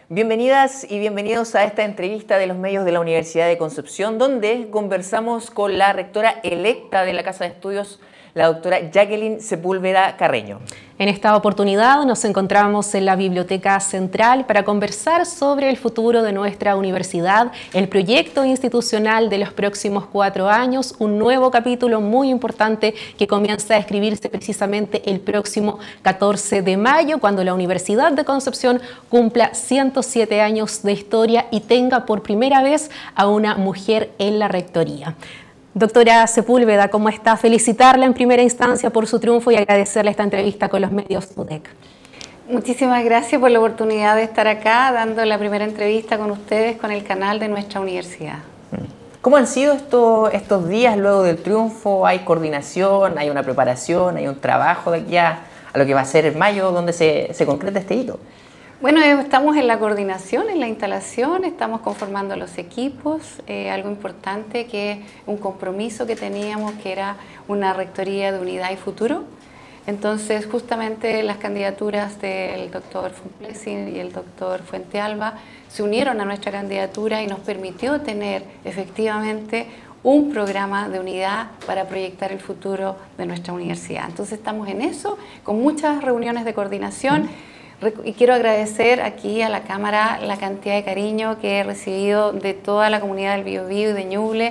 Bienvenidas y bienvenidos a esta entrevista de los medios de la Universidad de Concepción, donde conversamos con la rectora electa de la Casa de Estudios, la doctora Jacqueline Sepúlveda Carreño. En esta oportunidad nos encontramos en la Biblioteca Central para conversar sobre el futuro de nuestra universidad, el proyecto institucional de los próximos 4 años, un nuevo capítulo muy importante que comienza a escribirse precisamente el próximo 14 de mayo, cuando la Universidad de Concepción cumpla 107 años de historia y tenga por primera vez a una mujer en la rectoría. Doctora Sepúlveda, ¿cómo está? Felicitarla en primera instancia por su triunfo y agradecerle esta entrevista con los medios UDEC. Muchísimas gracias por la oportunidad de estar acá dando la primera entrevista con ustedes con el canal de nuestra universidad. ¿Cómo han sido estos días luego del triunfo? ¿Hay coordinación, hay una preparación, hay un trabajo de aquí a lo que va a ser en mayo donde se concreta este hito? Bueno, estamos en la coordinación, en la instalación, estamos conformando los equipos, algo importante que es un compromiso que teníamos que era una rectoría de unidad y futuro. Entonces, justamente las candidaturas del doctor Funplessing y el doctor Fuentealba se unieron a nuestra candidatura y nos permitió tener efectivamente un programa de unidad para proyectar el futuro de nuestra universidad. Entonces, estamos en eso, con muchas reuniones de coordinación. Y quiero agradecer aquí a la Cámara la cantidad de cariño que he recibido de toda la comunidad del Biobío y de Ñuble,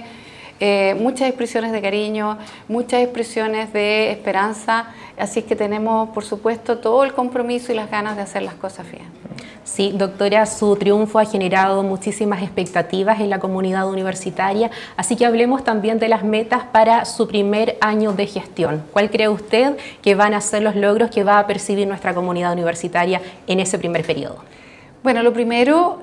muchas expresiones de cariño, muchas expresiones de esperanza, así que tenemos por supuesto todo el compromiso y las ganas de hacer las cosas bien. Sí, doctora, su triunfo ha generado muchísimas expectativas en la comunidad universitaria, así que hablemos también de las metas para su primer año de gestión. ¿Cuál cree usted que van a ser los logros que va a percibir nuestra comunidad universitaria en ese primer periodo? Bueno, lo primero,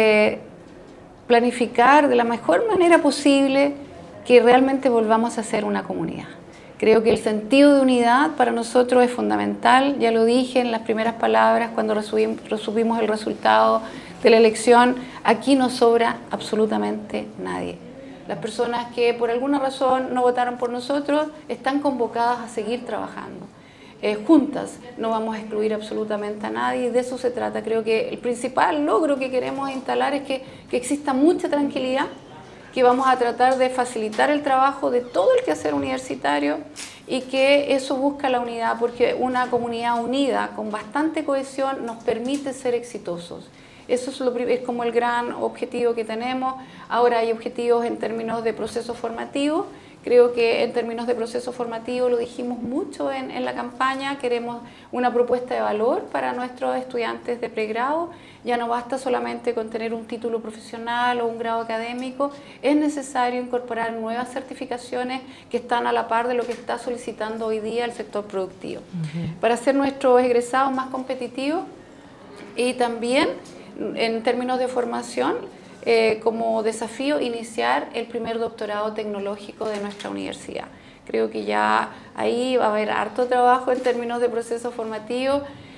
planificar de la mejor manera posible que realmente volvamos a ser una comunidad. Creo que el sentido de unidad para nosotros es fundamental, ya lo dije en las primeras palabras cuando resumimos el resultado de la elección, aquí no sobra absolutamente nadie. Las personas que por alguna razón no votaron por nosotros están convocadas a seguir trabajando. Juntas no vamos a excluir absolutamente a nadie y de eso se trata. Creo que el principal logro que queremos instalar es que exista mucha tranquilidad, que vamos a tratar de facilitar el trabajo de todo el quehacer universitario y que eso busca la unidad, porque una comunidad unida con bastante cohesión nos permite ser exitosos. Eso es como el gran objetivo que tenemos. Ahora hay objetivos en términos de proceso formativo. Creo que en términos de proceso formativo lo dijimos mucho en la campaña, queremos una propuesta de valor para nuestros estudiantes de pregrado. Ya no basta solamente con tener un título profesional o un grado académico, es necesario incorporar nuevas certificaciones que están a la par de lo que está solicitando hoy día el sector productivo. Para hacer nuestros egresados más competitivos y también en términos de formación, como desafío iniciar el primer doctorado tecnológico de nuestra universidad. Creo que ya ahí va a haber harto trabajo en términos de proceso formativo,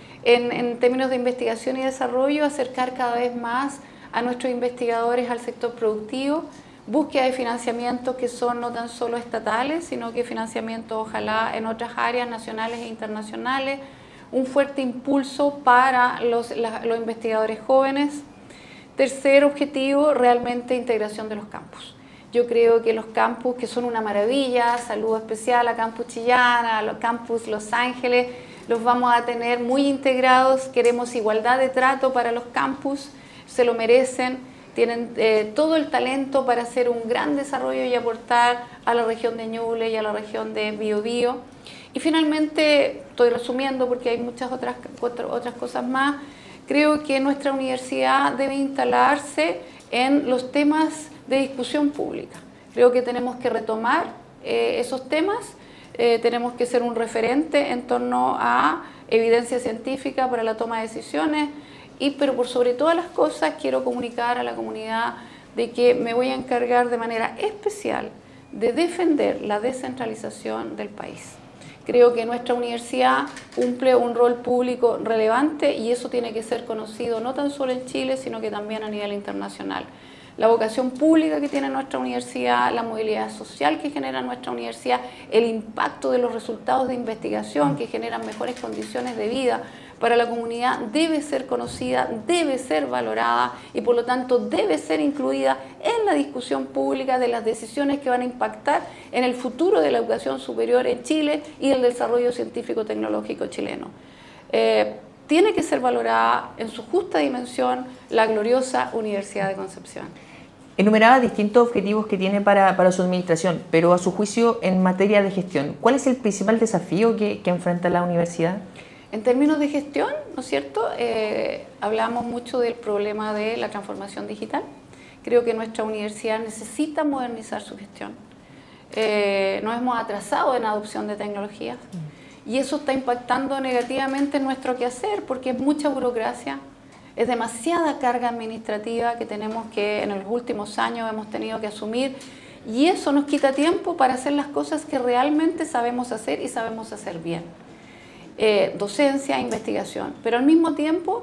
en términos de investigación y desarrollo, acercar cada vez más a nuestros investigadores al sector productivo, búsqueda de financiamientos que son no tan solo estatales, sino que financiamientos ojalá en otras áreas nacionales e internacionales, un fuerte impulso para los investigadores jóvenes. Tercer objetivo, realmente integración de los campus. Yo creo que los campus, que son una maravilla, saludo especial a Campus Chillán, a los campus Los Ángeles, los vamos a tener muy integrados, queremos igualdad de trato para los campus, se lo merecen, tienen todo el talento para hacer un gran desarrollo y aportar a la región de Ñuble y a la región de Biobío. Y finalmente, estoy resumiendo porque hay muchas otras cosas más, creo que nuestra universidad debe instalarse en los temas de discusión pública. Creo que tenemos que retomar esos temas, tenemos que ser un referente en torno a evidencia científica para la toma de decisiones, pero por sobre todas las cosas quiero comunicar a la comunidad de que me voy a encargar de manera especial de defender la descentralización del país. Creo que nuestra universidad cumple un rol público relevante y eso tiene que ser conocido no tan solo en Chile, sino que también a nivel internacional. La vocación pública que tiene nuestra universidad, la movilidad social que genera nuestra universidad, el impacto de los resultados de investigación que generan mejores condiciones de vida para la comunidad debe ser conocida, debe ser valorada y por lo tanto debe ser incluida en la discusión pública de las decisiones que van a impactar en el futuro de la educación superior en Chile y el desarrollo científico-tecnológico chileno. Tiene que ser valorada en su justa dimensión la gloriosa Universidad de Concepción. Enumeraba distintos objetivos que tiene para su administración, pero a su juicio en materia de gestión, ¿cuál es el principal desafío que enfrenta la universidad? En términos de gestión, ¿no es cierto? Hablamos mucho del problema de la transformación digital. Creo que nuestra universidad necesita modernizar su gestión. Nos hemos atrasado en la adopción de tecnologías y eso está impactando negativamente en nuestro quehacer porque es mucha burocracia. Es demasiada carga administrativa que tenemos que en los últimos años hemos tenido que asumir y eso nos quita tiempo para hacer las cosas que realmente sabemos hacer y sabemos hacer bien. Docencia, investigación, pero al mismo tiempo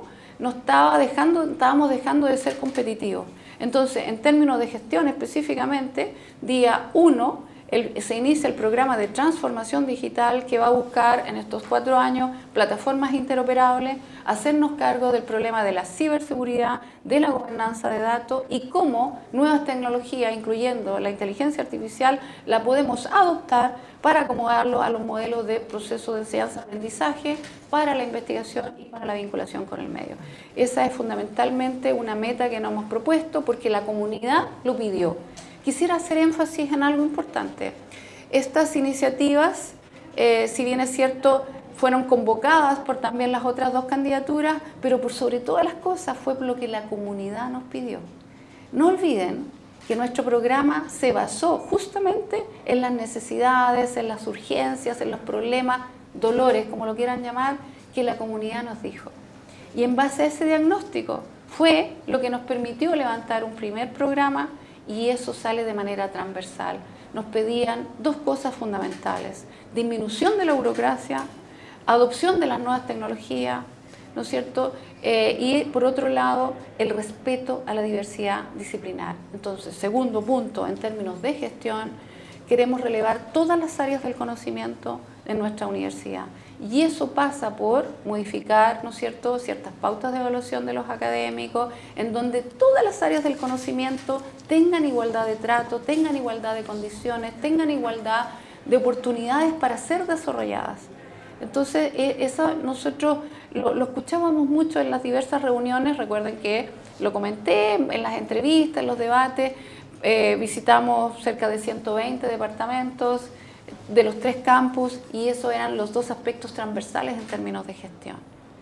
estábamos dejando de ser competitivos. Entonces, en términos de gestión específicamente, día 1, se inicia el programa de transformación digital que va a buscar en estos 4 años plataformas interoperables, hacernos cargo del problema de la ciberseguridad, de la gobernanza de datos y cómo nuevas tecnologías, incluyendo la inteligencia artificial, la podemos adoptar para acomodarlo a los modelos de proceso de enseñanza-aprendizaje para la investigación y para la vinculación con el medio. Esa es fundamentalmente una meta que nos hemos propuesto porque la comunidad lo pidió. Quisiera hacer énfasis en algo importante. Estas iniciativas, si bien es cierto, fueron convocadas por también las otras 2 candidaturas, pero por sobre todas las cosas fue lo que la comunidad nos pidió. No olviden que nuestro programa se basó justamente en las necesidades, en las urgencias, en los problemas, dolores, como lo quieran llamar, que la comunidad nos dijo. Y en base a ese diagnóstico fue lo que nos permitió levantar un primer programa y eso sale de manera transversal. Nos pedían 2 cosas fundamentales: disminución de la burocracia, adopción de las nuevas tecnologías, ¿no es cierto? Y por otro lado, el respeto a la diversidad disciplinar. Entonces, segundo punto, en términos de gestión, queremos relevar todas las áreas del conocimiento en nuestra universidad. Y eso pasa por modificar, ¿no es cierto?, ciertas pautas de evaluación de los académicos, en donde todas las áreas del conocimiento tengan igualdad de trato, tengan igualdad de condiciones, tengan igualdad de oportunidades para ser desarrolladas. Entonces, eso nosotros lo escuchábamos mucho en las diversas reuniones. Recuerden que lo comenté en las entrevistas, en los debates. Visitamos cerca de 120 departamentos de los 3 campus y esos eran los 2 aspectos transversales en términos de gestión.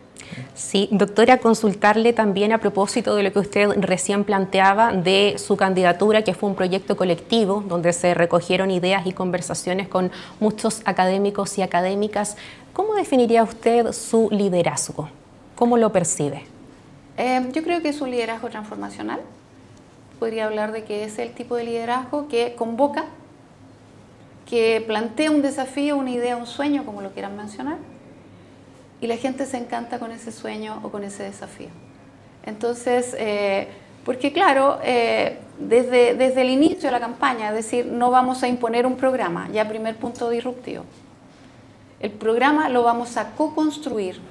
Sí, doctora, consultarle también a propósito de lo que usted recién planteaba de su candidatura, que fue un proyecto colectivo donde se recogieron ideas y conversaciones con muchos académicos y académicas. ¿Cómo definiría usted su liderazgo? ¿Cómo lo percibe? Yo creo que es un liderazgo transformacional. Podría hablar de que es el tipo de liderazgo que convoca, que plantea un desafío, una idea, un sueño, como lo quieran mencionar, y la gente se encanta con ese sueño o con ese desafío. Entonces, porque claro, desde el inicio de la campaña, es decir, no vamos a imponer un programa, ya primer punto disruptivo. El programa lo vamos a co-construir.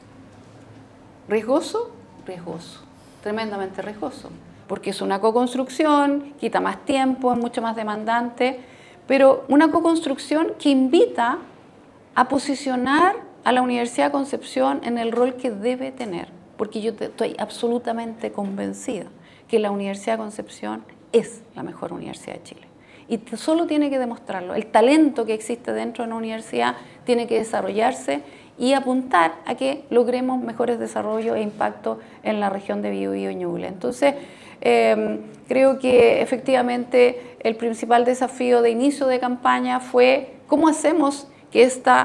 ¿Riesgoso? Riesgoso, tremendamente riesgoso, porque es una co-construcción, quita más tiempo, es mucho más demandante, pero una co-construcción que invita a posicionar a la Universidad de Concepción en el rol que debe tener, porque yo estoy absolutamente convencida que la Universidad de Concepción es la mejor universidad de Chile. Y solo tiene que demostrarlo. El talento que existe dentro de una universidad tiene que desarrollarse y apuntar a que logremos mejores desarrollos e impacto en la región de Biobío y Ñuble. Entonces, creo que efectivamente el principal desafío de inicio de campaña fue cómo hacemos que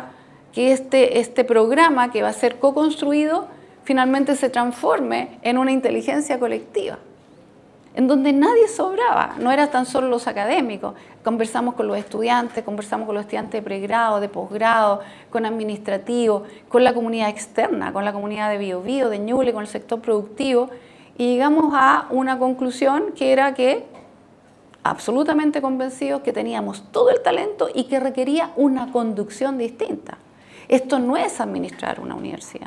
este programa que va a ser co-construido finalmente se transforme en una inteligencia colectiva, en donde nadie sobraba, no era tan solo los académicos. Conversamos con los estudiantes de pregrado, de posgrado, con administrativos, con la comunidad externa, con la comunidad de Biobío, de Ñuble, con el sector productivo, y llegamos a una conclusión que era que absolutamente convencidos que teníamos todo el talento y que requería una conducción distinta. Esto no es administrar una universidad,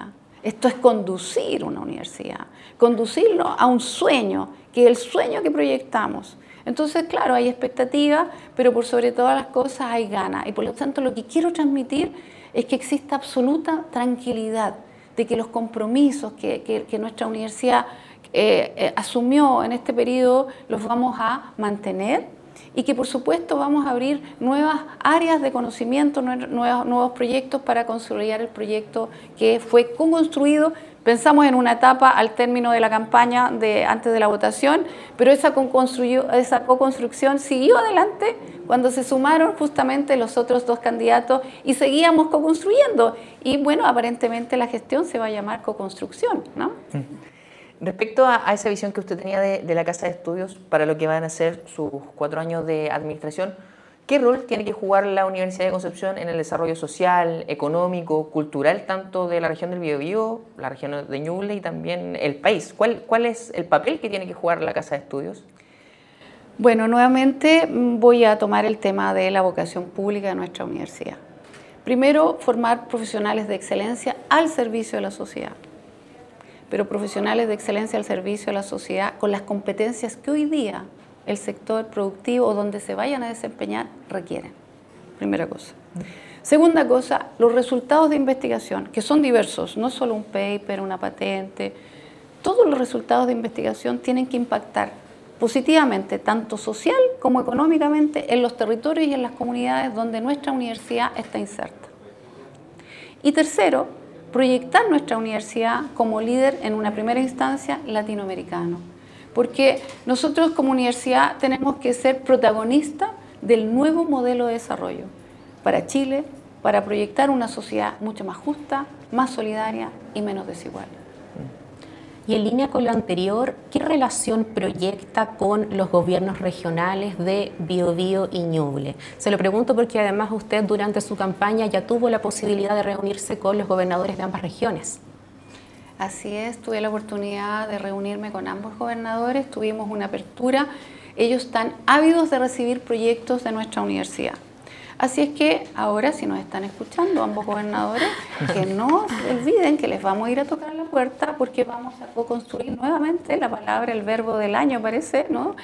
Esto es conducir una universidad, conducirlo a un sueño, que es el sueño que proyectamos. Entonces, claro, hay expectativas, pero por sobre todas las cosas hay ganas. Y por lo tanto, lo que quiero transmitir es que exista absoluta tranquilidad de que los compromisos que nuestra universidad asumió en este periodo los vamos a mantener y que por supuesto vamos a abrir nuevas áreas de conocimiento, nuevos proyectos para consolidar el proyecto que fue co-construido. Pensamos en una etapa al término de la campaña antes de la votación, pero esa co-construcción siguió adelante cuando se sumaron justamente los otros dos candidatos y seguíamos co-construyendo. Y bueno, aparentemente la gestión se va a llamar co-construcción, ¿no? Respecto a esa visión que usted tenía de la Casa de Estudios para lo que van a ser sus 4 años de administración, ¿qué rol tiene que jugar la Universidad de Concepción en el desarrollo social, económico, cultural, tanto de la región del Biobío, la región de Ñuble y también el país? ¿Cuál es el papel que tiene que jugar la Casa de Estudios? Bueno, nuevamente voy a tomar el tema de la vocación pública de nuestra universidad. Primero, formar profesionales de excelencia al servicio de la sociedad, pero profesionales de excelencia al servicio de la sociedad con las competencias que hoy día el sector productivo o donde se vayan a desempeñar requieren. Primera cosa. Segunda cosa, los resultados de investigación, que son diversos, no solo un paper, una patente, todos los resultados de investigación tienen que impactar positivamente, tanto social como económicamente, en los territorios y en las comunidades donde nuestra universidad está inserta. Y tercero, proyectar nuestra universidad como líder en una primera instancia latinoamericano. Porque nosotros como universidad tenemos que ser protagonistas del nuevo modelo de desarrollo para Chile, para proyectar una sociedad mucho más justa, más solidaria y menos desigual. Y en línea con lo anterior, ¿qué relación proyecta con los gobiernos regionales de Biobío y Ñuble? Se lo pregunto porque además usted durante su campaña ya tuvo la posibilidad de reunirse con los gobernadores de ambas regiones. Así es, tuve la oportunidad de reunirme con ambos gobernadores, tuvimos una apertura, ellos están ávidos de recibir proyectos de nuestra universidad. Así es que ahora, si nos están escuchando ambos gobernadores, que no se olviden que les vamos a ir a tocar la puerta porque vamos a co-construir nuevamente la palabra, el verbo del año parece, ¿no?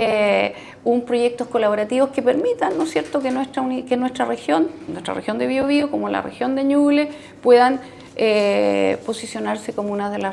Un proyectos colaborativos que permitan, ¿no es cierto?, que nuestra región de Biobío, como la región de Ñuble, puedan posicionarse como una de las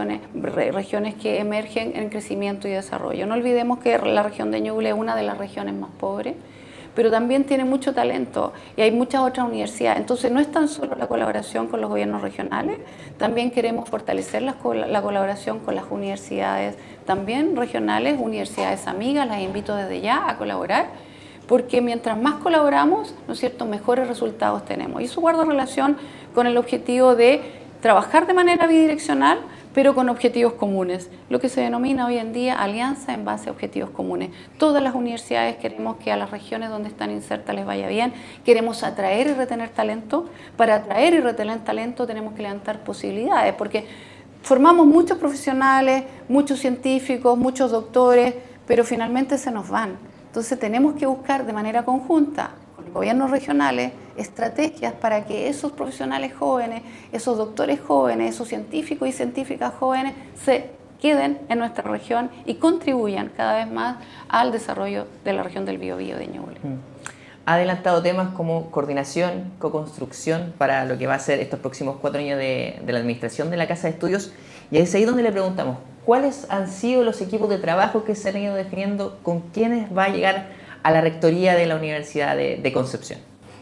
regiones que emergen en crecimiento y desarrollo. No olvidemos que la región de Ñuble es una de las regiones más pobres, pero también tiene mucho talento y hay muchas otras universidades. Entonces no es tan solo la colaboración con los gobiernos regionales, también queremos fortalecer la colaboración con las universidades también regionales, universidades amigas, las invito desde ya a colaborar, porque mientras más colaboramos, ¿no es cierto?, mejores resultados tenemos. Y eso guarda relación con el objetivo de trabajar de manera bidireccional, pero con objetivos comunes, lo que se denomina hoy en día alianza en base a objetivos comunes. Todas las universidades queremos que a las regiones donde están insertas les vaya bien, queremos atraer y retener talento. Para atraer y retener talento tenemos que levantar posibilidades, porque formamos muchos profesionales, muchos científicos, muchos doctores, pero finalmente se nos van. Entonces tenemos que buscar de manera conjunta con los gobiernos regionales estrategias para que esos profesionales jóvenes, esos doctores jóvenes, esos científicos y científicas jóvenes se queden en nuestra región y contribuyan cada vez más al desarrollo de la región del Biobío de Ñuble. Ha adelantado temas como coordinación, co-construcción para lo que va a ser estos próximos 4 años de la administración de la Casa de Estudios, y es ahí donde le preguntamos, ¿cuáles han sido los equipos de trabajo que se han ido definiendo con quienes va a llegar a la rectoría de la Universidad de Concepción?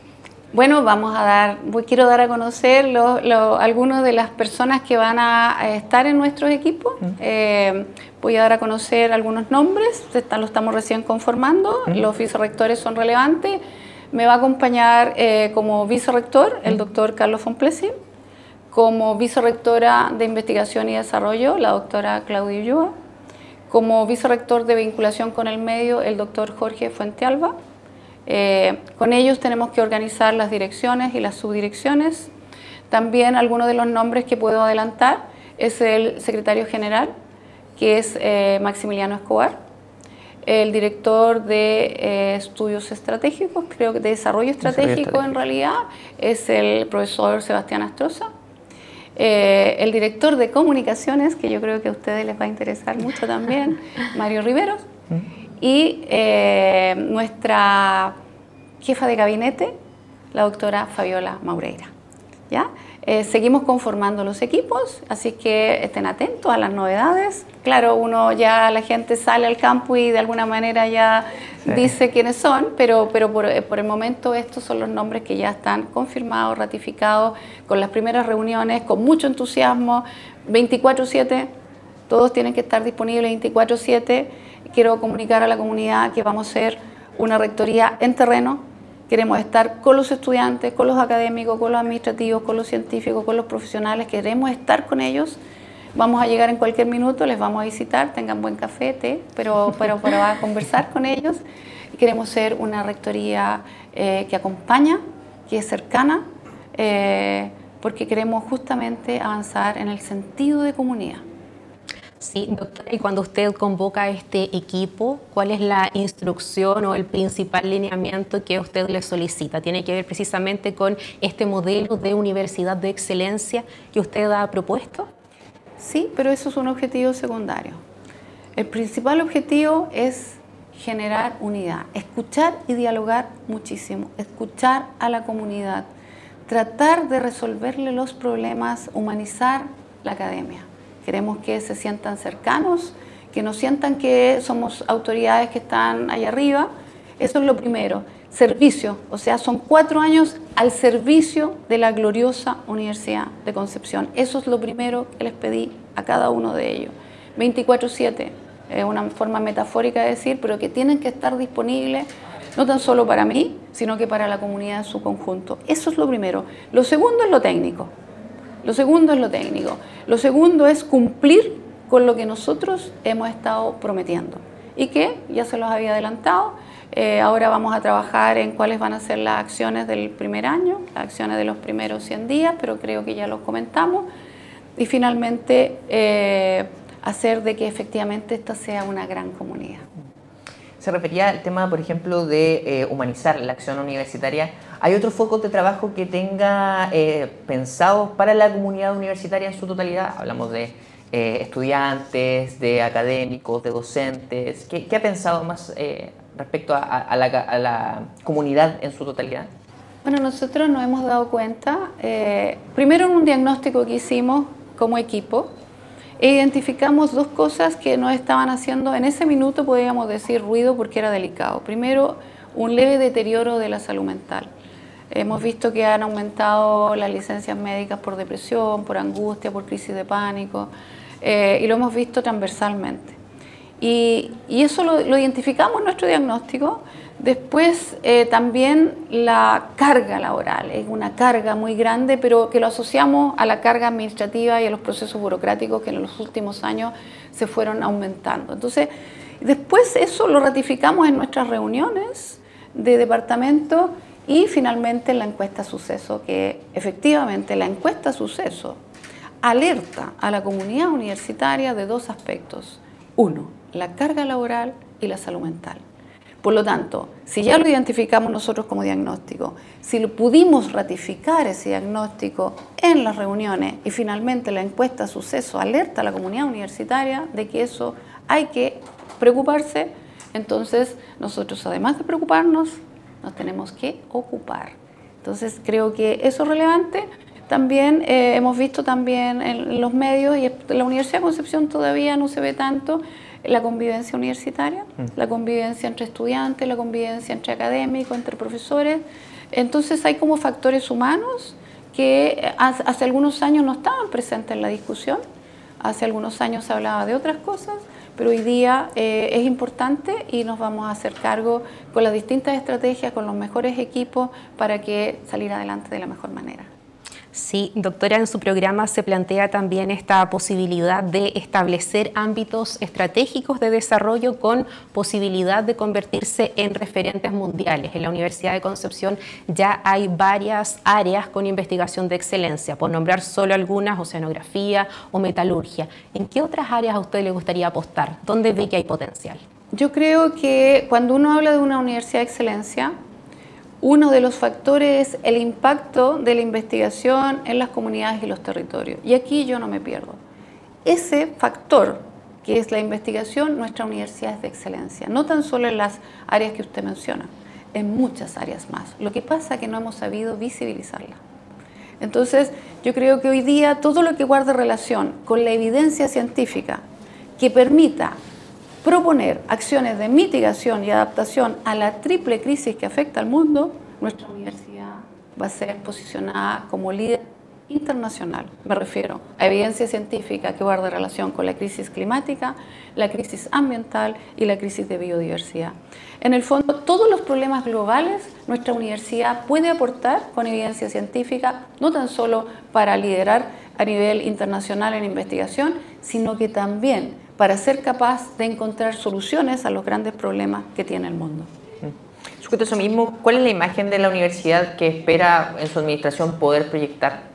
Bueno, quiero dar a conocer algunas de las personas que van a estar en nuestros equipos. Voy a dar a conocer algunos nombres, lo estamos recién conformando, los vicerrectores son relevantes. Me va a acompañar como vicerrector el doctor Carlos von Plessing, como vicerrectora de Investigación y Desarrollo, la doctora Claudia Ulloa, como vicerrector de Vinculación con el Medio, el doctor Jorge Fuentealba. Con ellos tenemos que organizar las direcciones y las subdirecciones. También algunos de los nombres que puedo adelantar es el secretario general, que es Maximiliano Escobar, el director de estudios estratégicos, creo que de desarrollo estratégico en realidad, es el profesor Sebastián Astroza. el director de comunicaciones, que yo creo que a ustedes les va a interesar mucho también, Mario Riveros, y nuestra jefa de gabinete, la doctora Fabiola Maureira. ¿Ya? Seguimos conformando los equipos, así que estén atentos a las novedades. Claro, la gente sale al campo y de alguna manera ya dice quiénes son, pero por el momento estos son los nombres que ya están confirmados, ratificados, con las primeras reuniones, con mucho entusiasmo, 24/7, todos tienen que estar disponibles 24/7. Quiero comunicar a la comunidad que vamos a hacer una rectoría en terreno. Queremos estar con los estudiantes, con los académicos, con los administrativos, con los científicos, con los profesionales. Queremos estar con ellos. Vamos a llegar en cualquier minuto, les vamos a visitar, tengan buen café, té, pero para conversar con ellos. Queremos ser una rectoría que acompaña, que es cercana, porque queremos justamente avanzar en el sentido de comunidad. Sí, doctora, y cuando usted convoca a este equipo, ¿cuál es la instrucción o el principal lineamiento que usted le solicita? ¿Tiene que ver precisamente con este modelo de universidad de excelencia que usted ha propuesto? Sí, pero eso es un objetivo secundario. El principal objetivo es generar unidad, escuchar y dialogar muchísimo, escuchar a la comunidad, tratar de resolverle los problemas, humanizar la academia. Queremos que se sientan cercanos, que no sientan que somos autoridades que están allá arriba. Eso es lo primero. Servicio, o sea, son 4 años al servicio de la gloriosa Universidad de Concepción. Eso es lo primero que les pedí a cada uno de ellos. 24/7, es una forma metafórica de decir, pero que tienen que estar disponibles no tan solo para mí, sino que para la comunidad en su conjunto. Eso es lo primero. Lo segundo es lo técnico. Lo segundo es cumplir con lo que nosotros hemos estado prometiendo y que ya se los había adelantado. Ahora vamos a trabajar en cuáles van a ser las acciones del primer año, las acciones de los primeros 100 días, pero creo que ya los comentamos. Y finalmente hacer de que efectivamente esta sea una gran comunidad. Se refería al tema, por ejemplo, de humanizar la acción universitaria. ¿Hay otros focos de trabajo que tenga pensados para la comunidad universitaria en su totalidad? Hablamos de estudiantes, de académicos, de docentes. ¿Qué ha pensado más respecto a la comunidad en su totalidad? Bueno, nosotros nos hemos dado cuenta, primero en un diagnóstico que hicimos como equipo, identificamos 2 cosas que no estaban haciendo, en ese minuto podríamos decir ruido porque era delicado. Primero, un leve deterioro de la salud mental. Hemos visto que han aumentado las licencias médicas por depresión, por angustia, por crisis de pánico, y lo hemos visto transversalmente. Y eso lo identificamos en nuestro diagnóstico. Después también la carga laboral, es una carga muy grande, pero que lo asociamos a la carga administrativa y a los procesos burocráticos que en los últimos años se fueron aumentando. Entonces, después eso lo ratificamos en nuestras reuniones de departamento y finalmente en la encuesta suceso, que efectivamente la encuesta suceso alerta a la comunidad universitaria de 2 aspectos. 1, la carga laboral y la salud mental. Por lo tanto, si ya lo identificamos nosotros como diagnóstico, si lo pudimos ratificar ese diagnóstico en las reuniones y finalmente la encuesta suceso alerta a la comunidad universitaria de que eso hay que preocuparse, entonces nosotros además de preocuparnos, nos tenemos que ocupar. Entonces creo que eso es relevante. También hemos visto también en los medios, y en la Universidad de Concepción todavía no se ve tanto, la convivencia universitaria, la convivencia entre estudiantes, la convivencia entre académicos, entre profesores. Entonces hay como factores humanos que hace algunos años no estaban presentes en la discusión, hace algunos años se hablaba de otras cosas, pero hoy día es importante y nos vamos a hacer cargo con las distintas estrategias, con los mejores equipos para que salir adelante de la mejor manera. Sí, doctora, en su programa se plantea también esta posibilidad de establecer ámbitos estratégicos de desarrollo con posibilidad de convertirse en referentes mundiales. En la Universidad de Concepción ya hay varias áreas con investigación de excelencia, por nombrar solo algunas, oceanografía o metalurgia. ¿En qué otras áreas a usted le gustaría apostar? ¿Dónde ve que hay potencial? Yo creo que cuando uno habla de una universidad de excelencia, Uno de los factores es el impacto de la investigación en las comunidades y los territorios. Y aquí yo no me pierdo. Ese factor, que es la investigación, nuestra universidad es de excelencia, no tan solo en las áreas que usted menciona, en muchas áreas más. Lo que pasa es que no hemos sabido visibilizarla. Entonces, yo creo que hoy día todo lo que guarde relación con la evidencia científica que permita proponer acciones de mitigación y adaptación a la triple crisis que afecta al mundo, nuestra universidad va a ser posicionada como líder internacional. Me refiero a evidencia científica que guarde relación con la crisis climática, la crisis ambiental y la crisis de biodiversidad. En el fondo, todos los problemas globales, nuestra universidad puede aportar con evidencia científica, no tan solo para liderar a nivel internacional en investigación, sino que también para ser capaz de encontrar soluciones a los grandes problemas que tiene el mundo. Sujeto a eso mismo, ¿cuál es la imagen de la universidad que espera en su administración poder proyectar?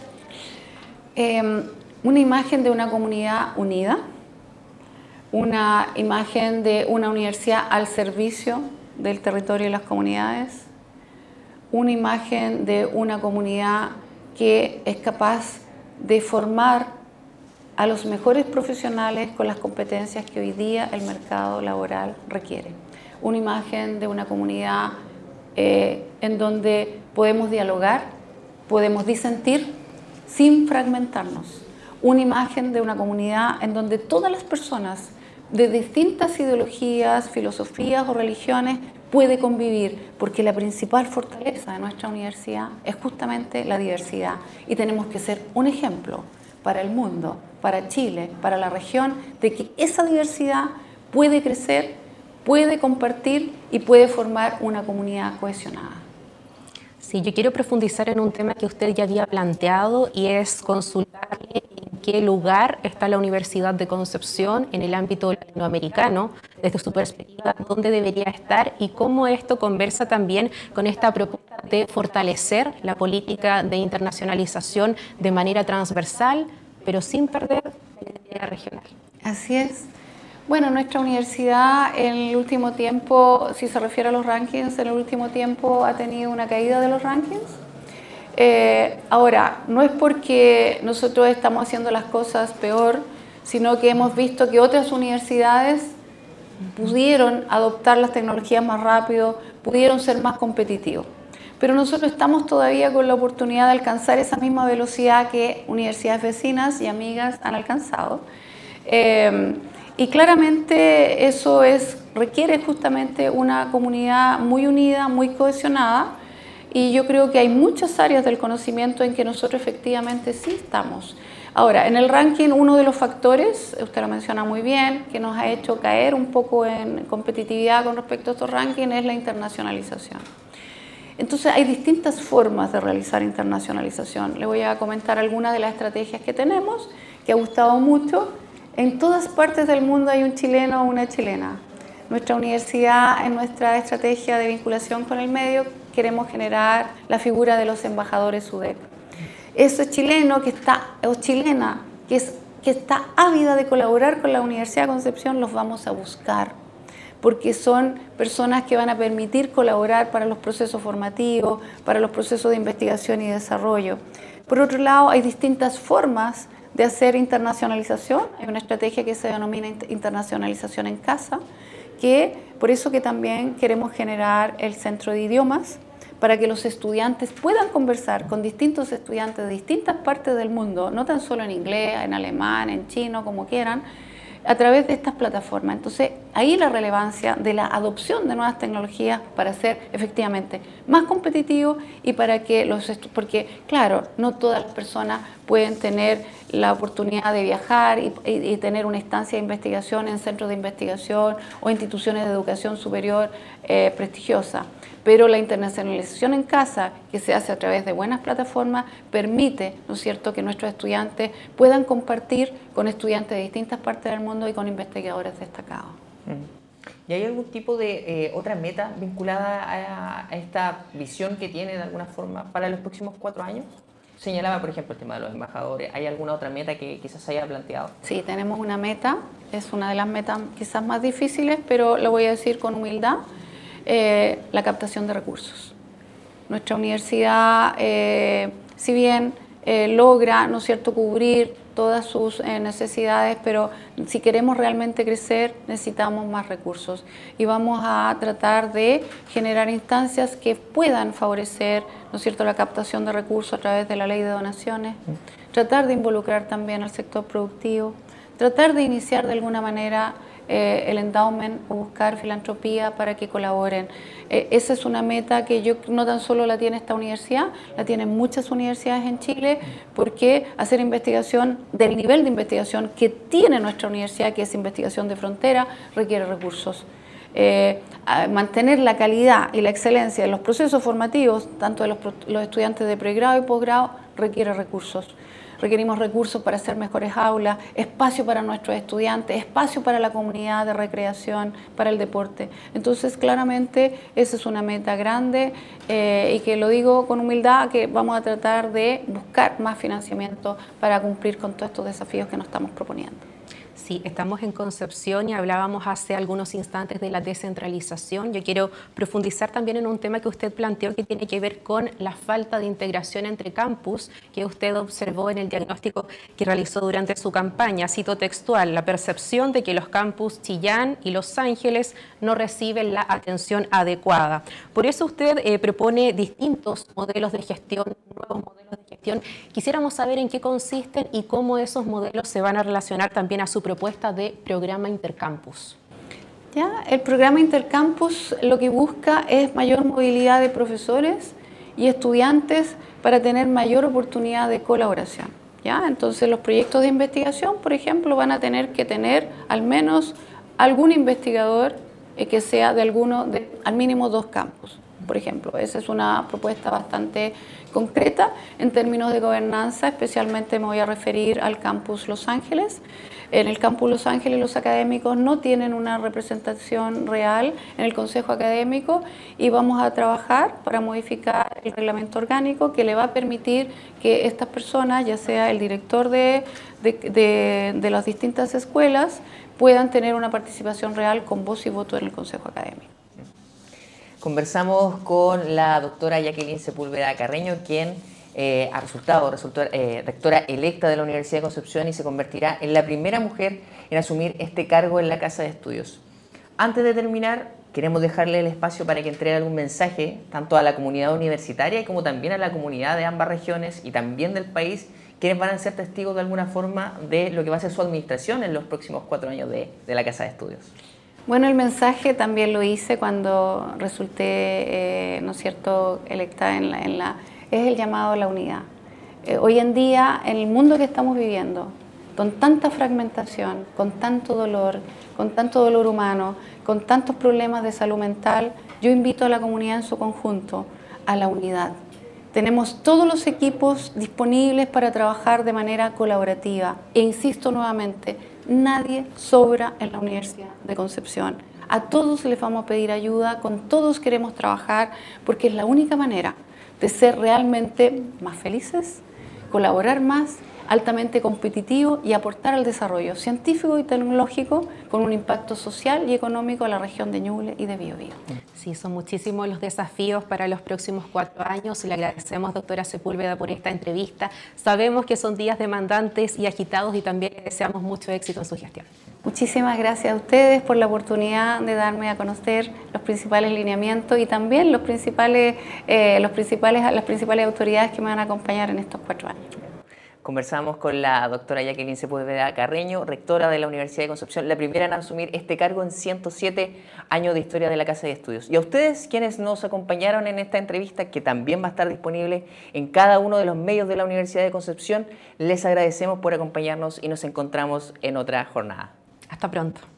Una imagen de una comunidad unida, una imagen de una universidad al servicio del territorio y las comunidades, una imagen de una comunidad que es capaz de formar a los mejores profesionales con las competencias que hoy día el mercado laboral requiere. Una imagen de una comunidad en donde podemos dialogar, podemos disentir sin fragmentarnos. Una imagen de una comunidad en donde todas las personas de distintas ideologías, filosofías o religiones puede convivir, porque la principal fortaleza de nuestra universidad es justamente la diversidad y tenemos que ser un ejemplo para el mundo, para Chile, para la región, de que esa diversidad puede crecer, puede compartir y puede formar una comunidad cohesionada. Sí, yo quiero profundizar en un tema que usted ya había planteado y es consultarle en qué lugar está la Universidad de Concepción en el ámbito latinoamericano, desde su perspectiva, dónde debería estar y cómo esto conversa también con esta propuesta de fortalecer la política de internacionalización de manera transversal, pero sin perder la identidad regional. Así es. Bueno, nuestra universidad en el último tiempo, si se refiere a los rankings, en el último tiempo ha tenido una caída de los rankings. Ahora, no es porque nosotros estamos haciendo las cosas peor, sino que hemos visto que otras universidades pudieron adoptar las tecnologías más rápido, pudieron ser más competitivos. Pero nosotros estamos todavía con la oportunidad de alcanzar esa misma velocidad que universidades vecinas y amigas han alcanzado. Y claramente eso requiere justamente una comunidad muy unida, muy cohesionada, y yo creo que hay muchas áreas del conocimiento en que nosotros efectivamente sí estamos. Ahora, en el ranking, uno de los factores, usted lo menciona muy bien, que nos ha hecho caer un poco en competitividad con respecto a estos rankings es la internacionalización. Entonces hay distintas formas de realizar internacionalización. Le voy a comentar algunas de las estrategias que tenemos, que ha gustado mucho. En todas partes del mundo hay un chileno o una chilena. Nuestra universidad, en nuestra estrategia de vinculación con el medio, queremos generar la figura de los embajadores UDEC. Ese chileno o chilena que está ávida de colaborar con la Universidad de Concepción, los vamos a buscar, porque son personas que van a permitir colaborar para los procesos formativos, para los procesos de investigación y desarrollo. Por otro lado, hay distintas formas de hacer internacionalización. Hay una estrategia que se denomina internacionalización en casa, que por eso que también queremos generar el centro de idiomas, para que los estudiantes puedan conversar con distintos estudiantes de distintas partes del mundo, no tan solo en inglés, en alemán, en chino, como quieran, a través de estas plataformas. Entonces, ahí la relevancia de la adopción de nuevas tecnologías para ser efectivamente más competitivos y para que porque claro, no todas las personas pueden tener la oportunidad de viajar y tener una estancia de investigación en centros de investigación o instituciones de educación superior prestigiosa. Pero la internacionalización en casa, que se hace a través de buenas plataformas, permite, ¿no es cierto?, que nuestros estudiantes puedan compartir con estudiantes de distintas partes del mundo y con investigadores destacados. ¿Y hay algún tipo de otra meta vinculada a esta visión que tiene de alguna forma para los próximos 4 años? Señalaba, por ejemplo, el tema de los embajadores. ¿Hay alguna otra meta que quizás haya planteado? Sí, tenemos una meta. Es una de las metas quizás más difíciles, pero lo voy a decir con humildad. La captación de recursos. Nuestra universidad, si bien logra, ¿no es cierto?, cubrir todas sus necesidades, pero si queremos realmente crecer necesitamos más recursos y vamos a tratar de generar instancias que puedan favorecer, ¿no es cierto?, la captación de recursos a través de la ley de donaciones, tratar de involucrar también al sector productivo, tratar de iniciar de alguna manera el endowment o buscar filantropía para que colaboren. Esa es una meta que yo no tan solo la tiene esta universidad, la tienen muchas universidades en Chile, porque hacer investigación del nivel de investigación que tiene nuestra universidad, que es investigación de frontera, requiere recursos. Mantener la calidad y la excelencia de los procesos formativos, tanto de los estudiantes de pregrado y posgrado, requiere recursos. Requerimos recursos para hacer mejores aulas, espacio para nuestros estudiantes, espacio para la comunidad de recreación, para el deporte. Entonces, claramente, esa es una meta grande y que lo digo con humildad, que vamos a tratar de buscar más financiamiento para cumplir con todos estos desafíos que nos estamos proponiendo. Sí, estamos en Concepción y hablábamos hace algunos instantes de la descentralización. Yo quiero profundizar también en un tema que usted planteó que tiene que ver con la falta de integración entre campus que usted observó en el diagnóstico que realizó durante su campaña. Cito textual: la percepción de que los campus Chillán y Los Ángeles no reciben la atención adecuada. Por eso usted propone distintos modelos de gestión, nuevos modelos de gestión. Quisiéramos saber en qué consisten y cómo esos modelos se van a relacionar también a su propuesta de programa Intercampus. ¿Ya? El programa Intercampus lo que busca es mayor movilidad de profesores y estudiantes para tener mayor oportunidad de colaboración. ¿Ya? Entonces los proyectos de investigación, por ejemplo, van a tener que tener al menos algún investigador que sea de al mínimo 2 campus. Por ejemplo, esa es una propuesta bastante concreta en términos de gobernanza. Especialmente me voy a referir al campus Los Ángeles. En el campus Los Ángeles los académicos no tienen una representación real en el consejo académico y vamos a trabajar para modificar el reglamento orgánico que le va a permitir que estas personas, ya sea el director de las distintas escuelas, puedan tener una participación real con voz y voto en el consejo académico. Conversamos con la doctora Jacqueline Sepúlveda Carreño, quien resultó rectora electa de la Universidad de Concepción y se convertirá en la primera mujer en asumir este cargo en la Casa de Estudios. Antes de terminar, queremos dejarle el espacio para que entregue algún mensaje tanto a la comunidad universitaria como también a la comunidad de ambas regiones y también del país, quienes van a ser testigos de alguna forma de lo que va a ser su administración en los próximos 4 años de la Casa de Estudios. Bueno, el mensaje también lo hice cuando resulté, ¿no es cierto?, electa es el llamado a la unidad. Hoy en día, en el mundo que estamos viviendo, con tanta fragmentación, con tanto dolor humano, con tantos problemas de salud mental, yo invito a la comunidad en su conjunto a la unidad. Tenemos todos los equipos disponibles para trabajar de manera colaborativa e insisto nuevamente, nadie sobra en la Universidad de Concepción. A todos les vamos a pedir ayuda, con todos queremos trabajar porque es la única manera de ser realmente más felices, colaborar más, altamente competitivo y aportar al desarrollo científico y tecnológico con un impacto social y económico a la región de Ñuble y de Biobío. Sí, son muchísimos los desafíos para los próximos 4 años y le agradecemos, doctora Sepúlveda, por esta entrevista. Sabemos que son días demandantes y agitados y también le deseamos mucho éxito en su gestión. Muchísimas gracias a ustedes por la oportunidad de darme a conocer los principales lineamientos y también las principales autoridades que me van a acompañar en estos 4 años. Conversamos con la doctora Jacqueline Sepúlveda Carreño, rectora de la Universidad de Concepción, la primera en asumir este cargo en 107 años de historia de la Casa de Estudios. Y a ustedes, quienes nos acompañaron en esta entrevista, que también va a estar disponible en cada uno de los medios de la Universidad de Concepción, les agradecemos por acompañarnos y nos encontramos en otra jornada. Hasta pronto.